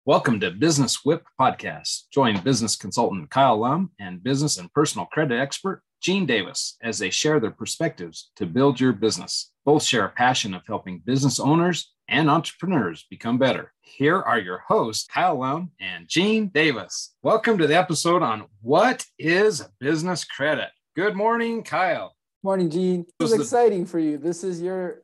Welcome to Business Whip Podcast. Join business consultant Kyle Lum and business and personal credit expert Gene Davis as they share their perspectives to build your business. Both share a passion of helping business owners and entrepreneurs become better. Here are your hosts, Kyle Lum and Gene Davis. Welcome to the episode on what is business credit. Good morning, Kyle. Morning, Gene. This is exciting for you. This is your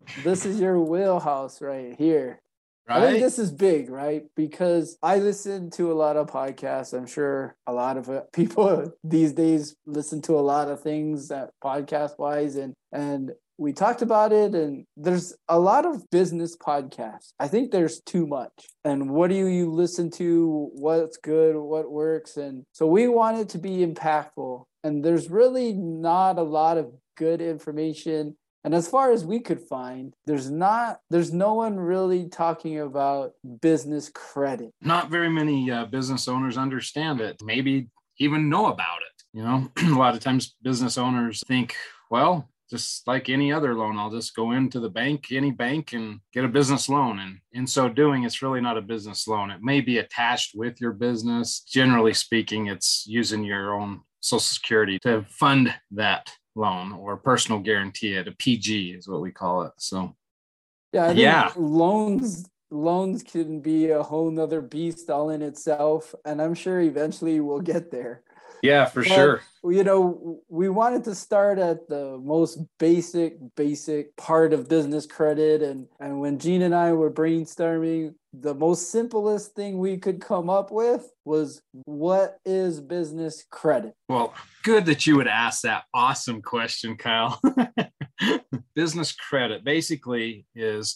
wheelhouse right here. Right? I think this is big, right? Because I listen to a lot of podcasts. I'm sure a lot of people these days listen to a lot of things that podcast-wise, and we talked about it, and there's a lot of business podcasts. I think there's too much. And what do you listen to? What's good? What works? And so we want it to be impactful. And there's really not a lot of good information. And as far as we could find, there's no one really talking about business credit. Not very many business owners understand it, maybe even know about it. You know, a lot of times business owners think, well, just like any other loan, I'll just go into the bank, any bank, and get a business loan. And in so doing, it's really not a business loan. It may be attached with your business. Generally speaking, it's using your own Social Security to fund that loan, or personal guarantee it. A PG is what we call it. So I think loans can be a whole nother beast all in itself, and I'm sure eventually we'll get there. Yeah, for sure. You know, we wanted to start at the most basic part of business credit, and when Gene and I were brainstorming, the most simplest thing we could come up with was, what is business credit? Well, good that you would ask that awesome question, Kyle. Business credit basically is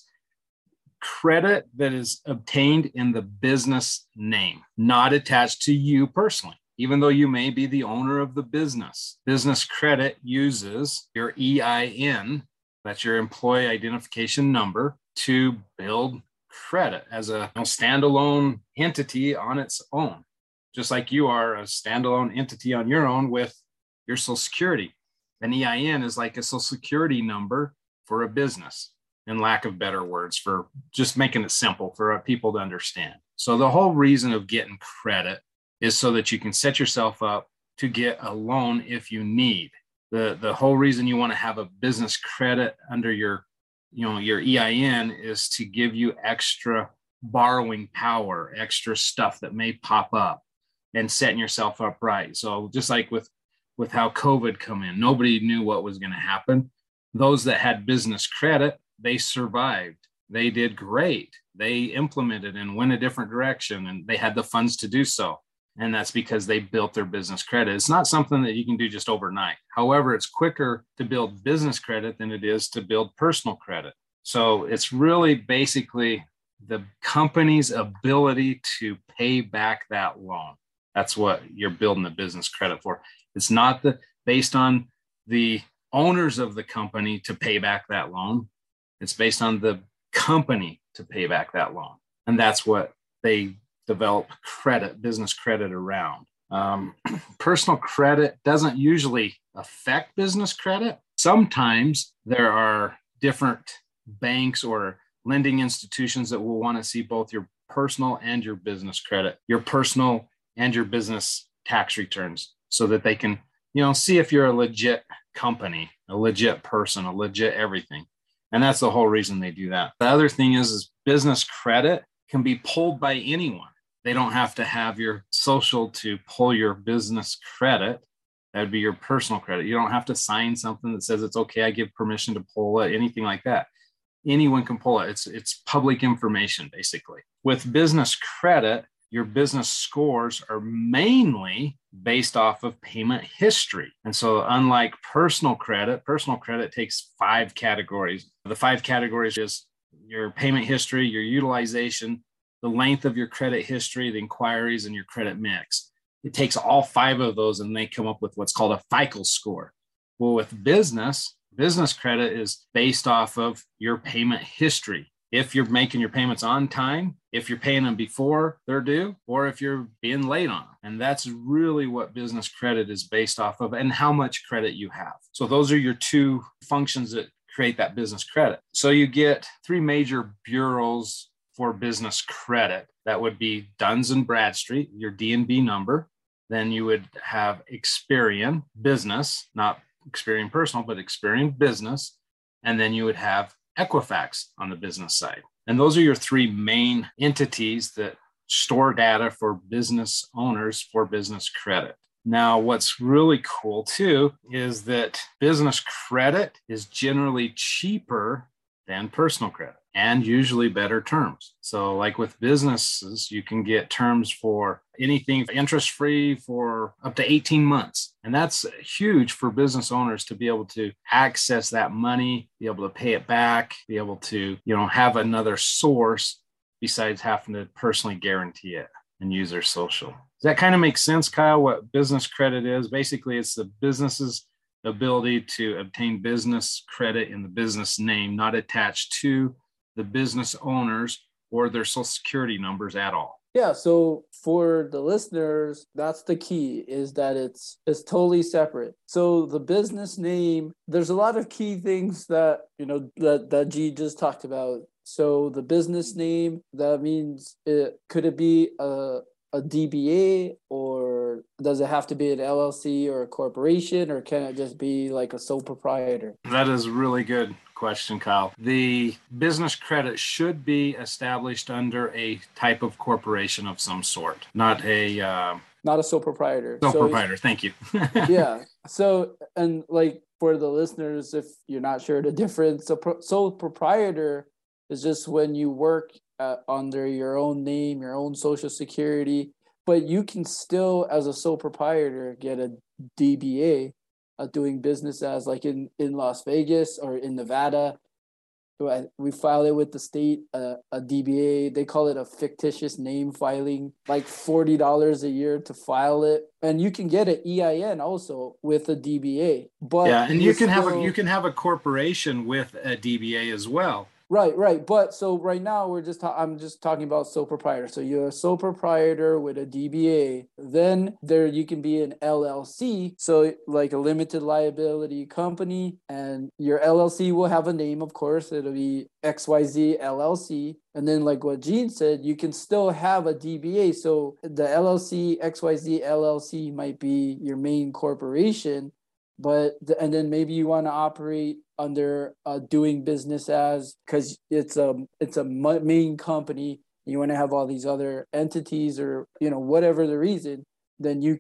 credit that is obtained in the business name, not attached to you personally. Even though you may be the owner of the business, business credit uses your EIN, that's your employee identification number, to build credit as a standalone entity on its own, just like you are a standalone entity on your own with your Social Security. An EIN is like a Social Security number for a business, in lack of better words, for just making it simple for people to understand. So the whole reason of getting credit is so that you can set yourself up to get a loan if you need. The whole reason you want to have a business credit under your EIN is to give you extra borrowing power, extra stuff that may pop up, and setting yourself up right. So just like with how COVID come in, nobody knew what was going to happen. Those that had business credit, they survived. They did great. They implemented and went a different direction, and they had the funds to do so. And that's because they built their business credit. It's not something that you can do just overnight. However, it's quicker to build business credit than it is to build personal credit. So it's really basically the company's ability to pay back that loan. That's what you're building the business credit for. It's not based on the owners of the company to pay back that loan. It's based on the company to pay back that loan. And that's what they develop business credit around. Personal credit doesn't usually affect business credit. Sometimes there are different banks or lending institutions that will want to see both your personal and your business credit, your personal and your business tax returns, so that they can, see if you're a legit company, a legit person, a legit everything. And that's the whole reason they do that. The other thing is business credit can be pulled by anyone. They don't have to have your social to pull your business credit. That'd be your personal credit. You don't have to sign something that says it's okay, I give permission to pull it, anything like that. Anyone can pull it. It's public information, basically. With business credit, your business scores are mainly based off of payment history. And so unlike personal credit takes 5 categories. The 5 categories is your payment history, your utilization, the length of your credit history, the inquiries, and your credit mix. It takes all 5 of those, and they come up with what's called a FICO score. Well, with business credit is based off of your payment history. If you're making your payments on time, if you're paying them before they're due, or if you're being late on them. And that's really what business credit is based off of, and how much credit you have. So those are your 2 functions that create that business credit. So you get 3 major bureaus for business credit, that would be Duns and Bradstreet, your D&B number. Then you would have Experian Business, not Experian Personal, but Experian Business. And then you would have Equifax on the business side. And those are your three main entities that store data for business owners for business credit. Now, what's really cool too is that business credit is generally cheaper than personal credit and usually better terms. So like with businesses, you can get terms for anything interest-free for up to 18 months. And that's huge for business owners to be able to access that money, be able to pay it back, be able to, have another source besides having to personally guarantee it and use their social. Does that kind of make sense, Kyle, what business credit is? Basically, it's the business's ability to obtain business credit in the business name, not attached to the business owners or their social security numbers at all. Yeah, so for the listeners, that's the key, is that it's totally separate. So the business name, there's a lot of key things that, that G just talked about. So the business name, that means could it be a DBA, or does it have to be an LLC or a corporation, or can it just be like a sole proprietor? That is a really good question, Kyle. The business credit should be established under a type of corporation of some sort, not a sole proprietor. Sole proprietor, thank you. Yeah. So, and like for the listeners, if you're not sure the difference, sole proprietor is just when you work under your own name, your own social security, but you can still, as a sole proprietor, get a DBA, doing business as, like in Las Vegas or in Nevada. We file it with the state, a DBA. They call it a fictitious name filing, like $40 a year to file it. And you can get an EIN also with a DBA. But yeah, and you can have a corporation with a DBA as well. Right. But so right now I'm just talking about sole proprietor. So you're a sole proprietor with a DBA. Then there you can be an LLC, so like a limited liability company, and your LLC will have a name, of course. It'll be XYZ LLC. And then like what Gene said, you can still have a DBA. So the LLC, XYZ LLC might be your main corporation, and then maybe you want to operate under doing business as, because it's a main company. You want to have all these other entities, or whatever the reason, then the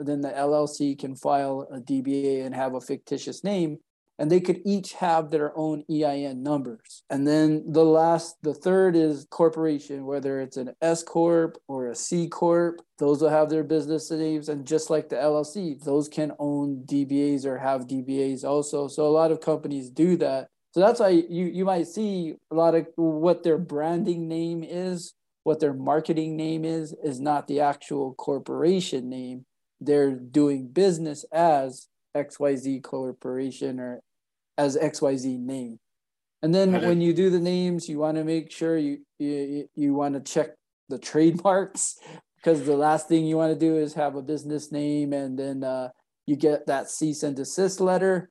LLC can file a DBA and have a fictitious name, and they could each have their own EIN numbers. And then the third is corporation, whether it's an S Corp or a C Corp, those will have their business names. And just like the LLC, those can own DBAs or have DBAs also. So a lot of companies do that. So that's why you might see a lot of what their branding name is, what their marketing name is not the actual corporation name. They're doing business as XYZ Corporation or as XYZ name. And then when you do the names, you want to make sure you want to check the trademarks, because the last thing you want to do is have a business name and then you get that cease and desist letter.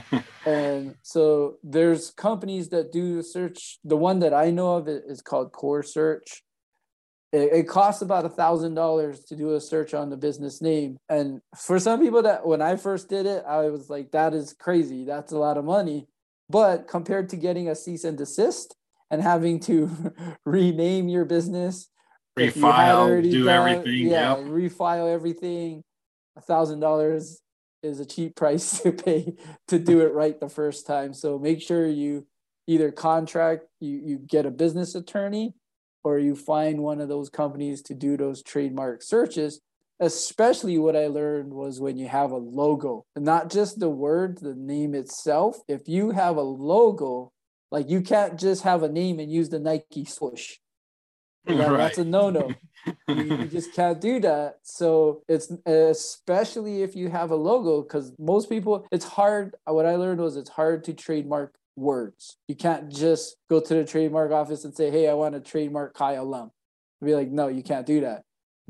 And so there's companies that do search. The one that I know of is called Core Search. It costs about $1,000 to do a search on the business name. And for some people, that when I first did it, I was like, that is crazy. That's a lot of money. But compared to getting a cease and desist and having to rename your business, refile, everything. Yeah, refile everything. $1,000 is a cheap price to pay to do it right the first time. So make sure you either you get a business attorney, or you find one of those companies to do those trademark searches. Especially what I learned was when you have a logo, and not just the word, the name itself. If you have a logo, like you can't just have a name and use the Nike swoosh. That's a no-no. You just can't do that. So it's especially if you have a logo, because most people, it's hard. What I learned was it's hard to trademark words. You can't just go to the trademark office and say, hey, I want to trademark Kyle Lum. Be like, no, you can't do that.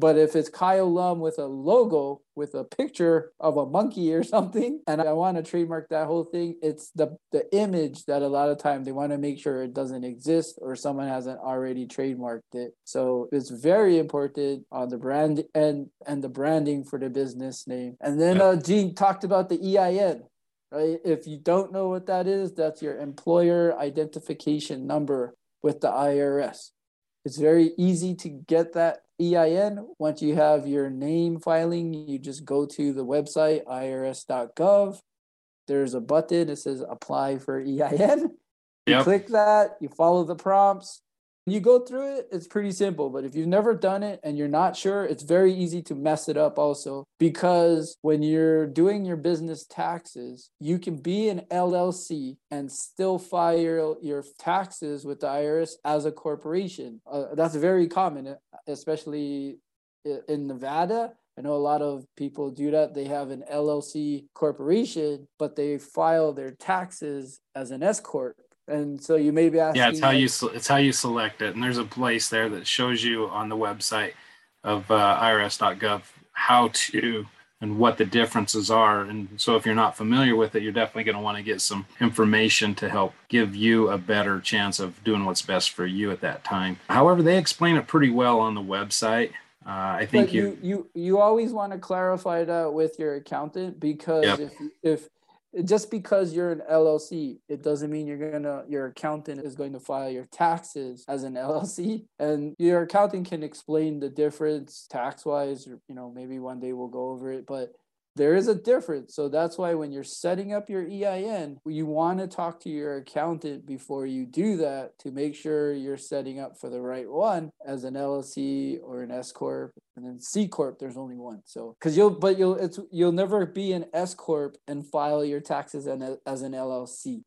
But if it's Kyle Lum with a logo with a picture of a monkey or something, and I want to trademark that whole thing, it's the image that a lot of times they want to make sure it doesn't exist or someone hasn't already trademarked it. So it's very important on the brand and the branding for the business name. And then Gene talked about the EIN. Right? If you don't know what that is, that's your employer identification number with the IRS. It's very easy to get that EIN. Once you have your name filing, you just go to the website, irs.gov. There's a button that says apply for EIN. You click that, you follow the prompts. You go through it, it's pretty simple. But if you've never done it and you're not sure, it's very easy to mess it up also. Because when you're doing your business taxes, you can be an LLC and still file your taxes with the IRS as a corporation. That's very common, especially in Nevada. I know a lot of people do that. They have an LLC corporation, but they file their taxes as an S corp. And so you may be asking. Yeah, it's how you select it. And there's a place there that shows you on the website of irs.gov how to and what the differences are. And so if you're not familiar with it, you're definitely going to want to get some information to help give you a better chance of doing what's best for you at that time. However, they explain it pretty well on the website. I think but you always want to clarify that with your accountant, because if just because you're an LLC, it doesn't mean your accountant is going to file your taxes as an LLC. And your accountant can explain the difference tax-wise, or, maybe one day we'll go over it, but there is a difference. So that's why when you're setting up your EIN, you want to talk to your accountant before you do that to make sure you're setting up for the right one as an LLC or an S corp. And then C corp, there's only one. So because you'll never be an S corp and file your taxes as an LLC.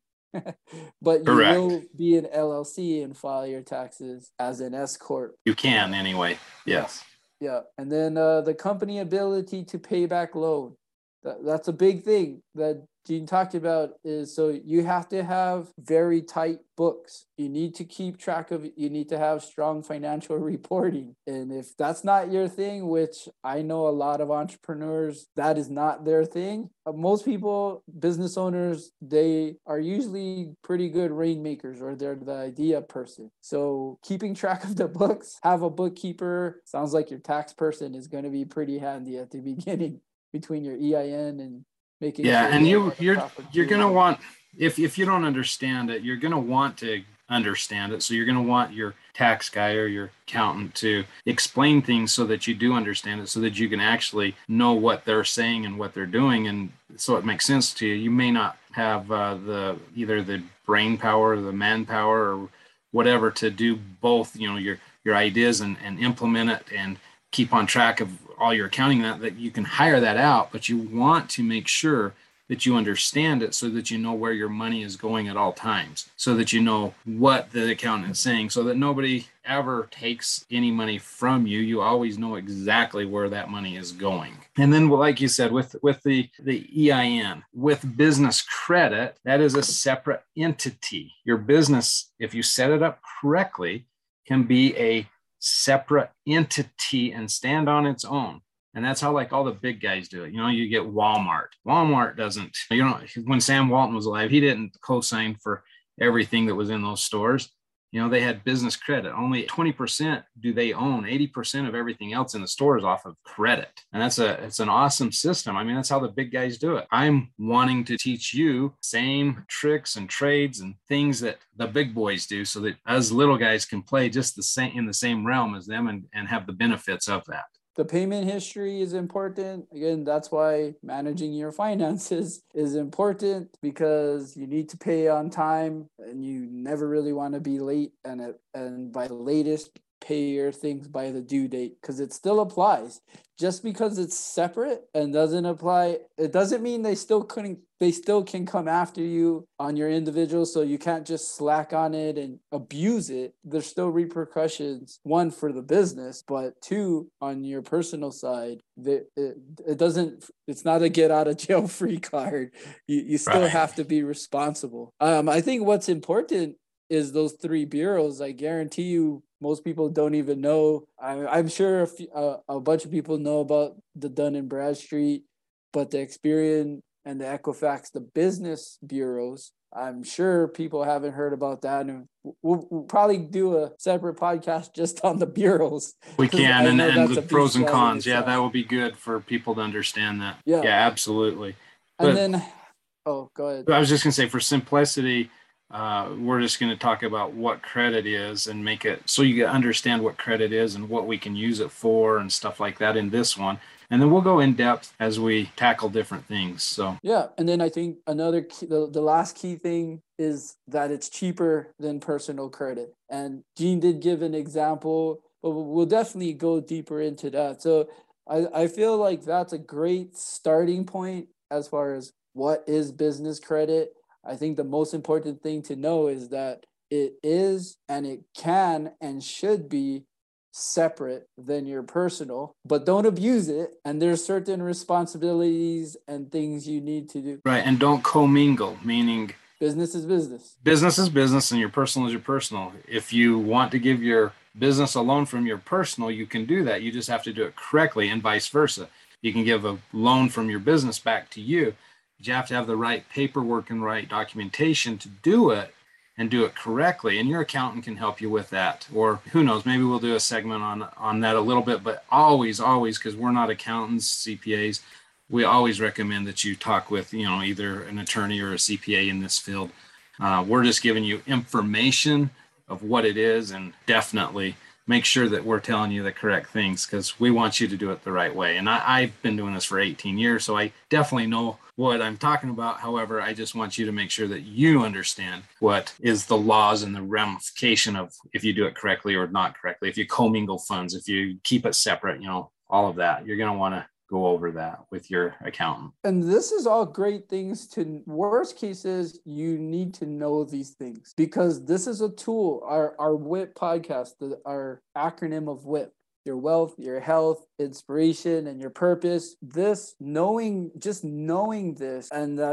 But you will be an LLC and file your taxes as an S corp. You can anyway. Yes. Yeah. And then the company ability to pay back loan. That's a big thing that Gene talked about, is so you have to have very tight books. You need to keep track of it. You need to have strong financial reporting. And if that's not your thing, which I know a lot of entrepreneurs, that is not their thing. Most people, business owners, they are usually pretty good rainmakers, or they're the idea person. So keeping track of the books, have a bookkeeper. Sounds like your tax person is going to be pretty handy at the beginning between your EIN and making sure. And you're going to want, if you don't understand it, you're going to want to understand it. So you're going to want your tax guy or your accountant to explain things so that you do understand it, so that you can actually know what they're saying and what they're doing, and so it makes sense to you. You may not have either the brain power or the manpower or whatever to do both, your ideas and implement it and keep on track of all your accounting, that you can hire that out, but you want to make sure that you understand it so that you know where your money is going at all times, so that you know what the accountant is saying, so that nobody ever takes any money from you. You always know exactly where that money is going. And then, like you said, with the EIN, with business credit, that is a separate entity. Your business, if you set it up correctly, can be a separate entity and stand on its own. And that's how all the big guys do it. You get Walmart. Walmart doesn't, when Sam Walton was alive, he didn't co-sign for everything that was in those stores. They had business credit. Only 20% do they own. 80% of everything else in the store is off of credit. And it's an awesome system. I mean, that's how the big guys do it. I'm wanting to teach you same tricks and trades and things that the big boys do, so that us little guys can play just the same in the same realm as them and have the benefits of that. The payment history is important. Again, that's why managing your finances is important, because you need to pay on time and you never really want to be late. And by the latest, pay your things by the due date, because it still applies. Just because it's separate and doesn't apply, it doesn't mean they still can come after you on your individual. So you can't just slack on it and abuse it. There's still repercussions, one, for the business, but two, on your personal side. It's not a get out of jail free card. You still have to be responsible. I think what's important is those three bureaus. I guarantee you, most people don't even know. I'm sure a bunch of people know about the Dun and Bradstreet, but the Experian and the Equifax, the business bureaus, I'm sure people haven't heard about that. And we'll probably do a separate podcast just on the bureaus. We can, and the pros and cons. Yeah, that will be good for people to understand that. Yeah, absolutely. And then, go ahead. I was just going to say, for simplicity, we're just going to talk about what credit is and make it so you understand what credit is and what we can use it for and stuff like that in this one. And then we'll go in depth as we tackle different things. So yeah, and then I think another key, the last key thing is that it's cheaper than personal credit. And Gene did give an example, but we'll definitely go deeper into that. So I feel like that's a great starting point as far as what is business credit. I think the most important thing to know is that it is and it can and should be separate than your personal, but don't abuse it. And there's certain responsibilities and things you need to do. Right. And don't commingle, meaning business is business. Business is business and your personal is your personal. If you want to give your business a loan from your personal, you can do that. You just have to do it correctly, and vice versa. You can give a loan from your business back to you, but you have to have the right paperwork and right documentation to do it and do it correctly. And your accountant can help you with that. Or who knows, maybe we'll do a segment on that a little bit, but always, because we're not accountants, CPAs, we always recommend that you talk with, either an attorney or a CPA in this field. We're just giving you information of what it is, and definitely make sure that we're telling you the correct things, because we want you to do it the right way. And I've been doing this for 18 years, so I definitely know what I'm talking about. However, I just want you to make sure that you understand what is the laws and the ramification of if you do it correctly or not correctly, if you commingle funds, if you keep it separate, all of that. You're going to want to go over that with your accountant. And this is all great things to, worst cases, you need to know these things, because this is a tool. Our WHIP podcast, our acronym of WHIP, your wealth, your health, inspiration, and your purpose. Just knowing this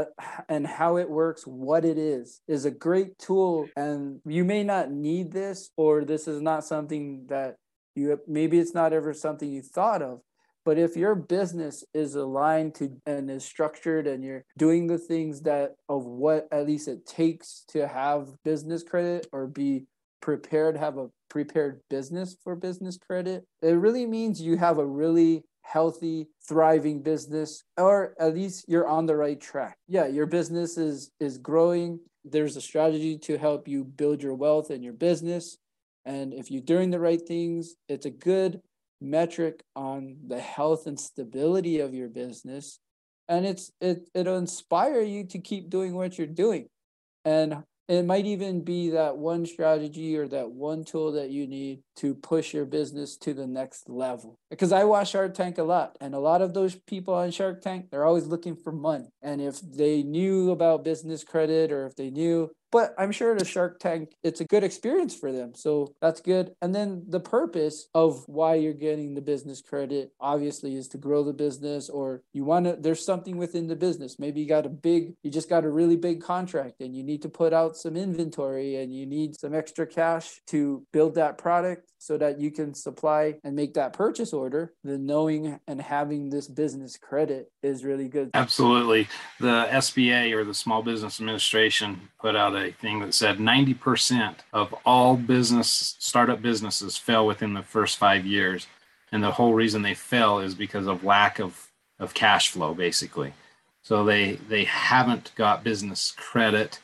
and how it works, what it is a great tool. And you may not need this, or this is not something that maybe it's not ever something you thought of. But if your business is aligned to and is structured, and you're doing the things that of what at least it takes to have business credit, or be prepared, have a prepared business for business credit, it really means you have a really healthy, thriving business, or at least you're on the right track. Yeah, your business is growing. There's a strategy to help you build your wealth and your business. And if you're doing the right things, it's a good metric on the health and stability of your business, and it'll inspire you to keep doing what you're doing. And it might even be that one strategy or that one tool that you need to push your business to the next level. Because I watch Shark Tank a lot, and a lot of those people on Shark Tank, they're always looking for money. And if they knew about business credit, or if they knew, but I'm sure the Shark Tank, it's a good experience for them. So that's good. And then the purpose of why you're getting the business credit obviously is to grow the business, or there's something within the business. Maybe you just got a really big contract, and you need to put out some inventory, and you need some extra cash to build that product so that you can supply and make that purchase order. Then knowing and having this business credit is really good. Absolutely. The SBA, or the Small Business Administration, put out a thing that said 90% of all startup businesses fail within the first 5 years. And the whole reason they fail is because of lack of cash flow, basically. So they haven't got business credit.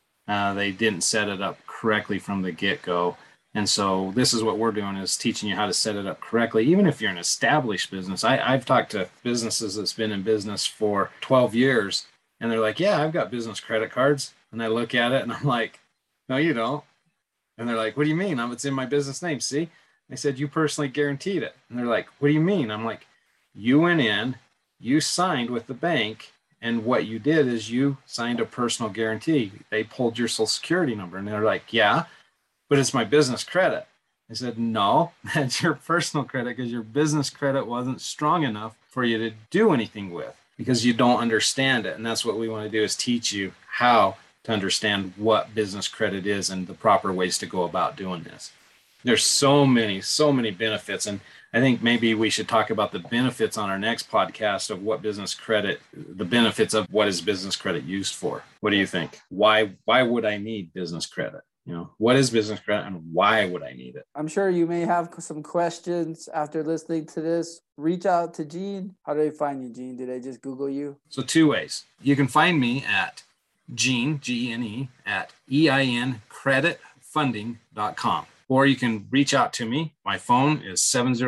They didn't set it up correctly from the get-go. And so this is what we're doing, is teaching you how to set it up correctly. Even if you're an established business, I've talked to businesses that's been in business for 12 years, and they're like, yeah, I've got business credit cards. And I look at it and I'm like, no, you don't. And they're like, what do you mean? It's in my business name. See? I said, you personally guaranteed it. And they're like, what do you mean? I'm like, you went in, you signed with the bank, and what you did is you signed a personal guarantee. They pulled your social security number, and they're like, yeah, but it's my business credit. I said, no, that's your personal credit, because your business credit wasn't strong enough for you to do anything with, because you don't understand it. And that's what we want to do, is teach you how to understand what business credit is and the proper ways to go about doing this. There's so many benefits. And I think maybe we should talk about the benefits on our next podcast of what business credit, the benefits of what is business credit used for. What do you think? Why would I need business credit? What is business credit and why would I need it? I'm sure you may have some questions after listening to this. Reach out to Gene. How do they find you, Gene? Did I just Google you? So 2 ways. You can find me at Gene, Gene, at eincreditfunding.com. Or you can reach out to me. My phone is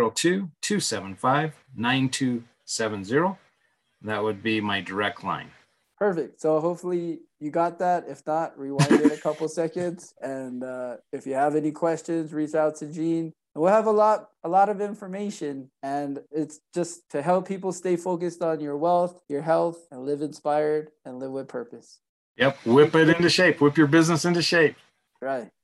702-275-9270. That would be my direct line. Perfect. So hopefully you got that. If not, rewind it a couple seconds. And if you have any questions, reach out to Gene. We'll have a lot of information, and it's just to help people stay focused on your wealth, your health, and live inspired and live with purpose. Yep. Whip it into shape. Whip your business into shape. Right.